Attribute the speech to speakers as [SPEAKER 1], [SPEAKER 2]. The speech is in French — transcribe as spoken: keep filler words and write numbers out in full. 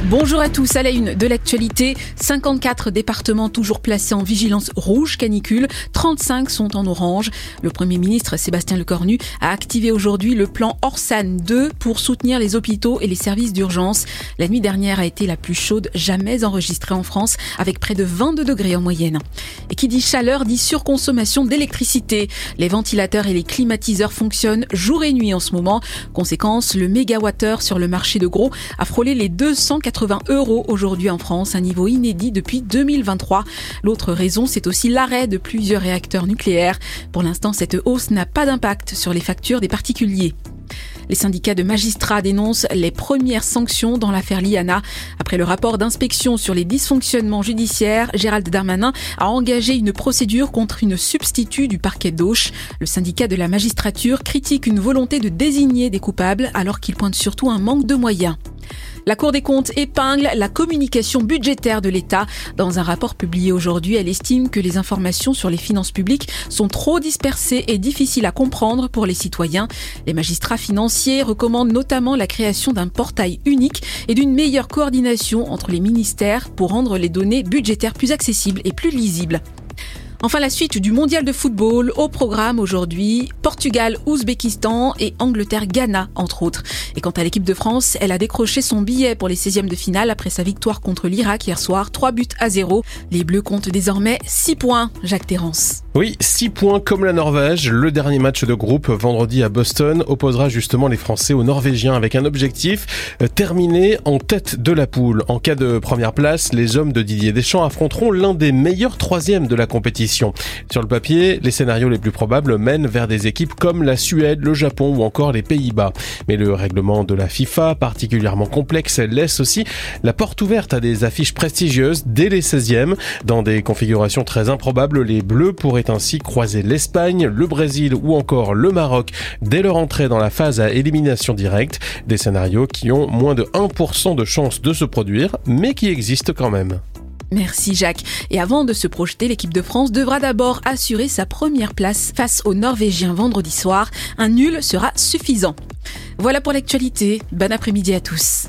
[SPEAKER 1] Bonjour à tous, à la une de l'actualité, cinquante-quatre départements toujours placés en vigilance rouge canicule, trente-cinq sont en orange. Le Premier ministre Sébastien Lecornu a activé aujourd'hui le plan Orsan deux pour soutenir les hôpitaux et les services d'urgence. La nuit dernière a été la plus chaude jamais enregistrée en France, avec près de vingt-deux degrés en moyenne. Et qui dit chaleur dit surconsommation d'électricité. Les ventilateurs et les climatiseurs fonctionnent jour et nuit en ce moment. Conséquence, le mégawattheure sur le marché de gros a frôlé les deux cent quatre-vingts euros aujourd'hui en France, un niveau inédit depuis deux mille vingt-trois. L'autre raison, c'est aussi l'arrêt de plusieurs réacteurs nucléaires. Pour l'instant, cette hausse n'a pas d'impact sur les factures des particuliers. Les syndicats de magistrats dénoncent les premières sanctions dans l'affaire Liana. Après le rapport d'inspection sur les dysfonctionnements judiciaires, Gérald Darmanin a engagé une procédure contre une substitut du parquet d'Auch. Le syndicat de la magistrature critique une volonté de désigner des coupables alors qu'il pointe surtout un manque de moyens. La Cour des comptes épingle la communication budgétaire de l'État. Dans un rapport publié aujourd'hui, elle estime que les informations sur les finances publiques sont trop dispersées et difficiles à comprendre pour les citoyens. Les magistrats financiers recommandent notamment la création d'un portail unique et d'une meilleure coordination entre les ministères pour rendre les données budgétaires plus accessibles et plus lisibles. Enfin, la suite du mondial de football au programme aujourd'hui, Portugal, Ouzbékistan et Angleterre-Ghana, entre autres. Et quant à l'équipe de France, elle a décroché son billet pour les seizièmes de finale après sa victoire contre l'Irak hier soir, trois buts à zéro. Les Bleus comptent désormais six points, Jacques Terrance.
[SPEAKER 2] Oui, six points comme la Norvège. Le dernier match de groupe vendredi à Boston opposera justement les Français aux Norvégiens avec un objectif, terminer en tête de la poule. En cas de première place, les hommes de Didier Deschamps affronteront l'un des meilleurs troisièmes de la compétition. Sur le papier, les scénarios les plus probables mènent vers des équipes comme la Suède, le Japon ou encore les Pays-Bas. Mais le règlement de la FIFA, particulièrement complexe, laisse aussi la porte ouverte à des affiches prestigieuses dès les seizièmes. Dans des configurations très improbables, les Bleus pourraient ainsi croiser l'Espagne, le Brésil ou encore le Maroc dès leur entrée dans la phase à élimination directe. Des scénarios qui ont moins de un pour cent de chances de se produire, mais qui existent quand même.
[SPEAKER 1] Merci Jacques. Et avant de se projeter, l'équipe de France devra d'abord assurer sa première place face aux Norvégiens vendredi soir. Un nul sera suffisant. Voilà pour l'actualité. Bon après-midi à tous.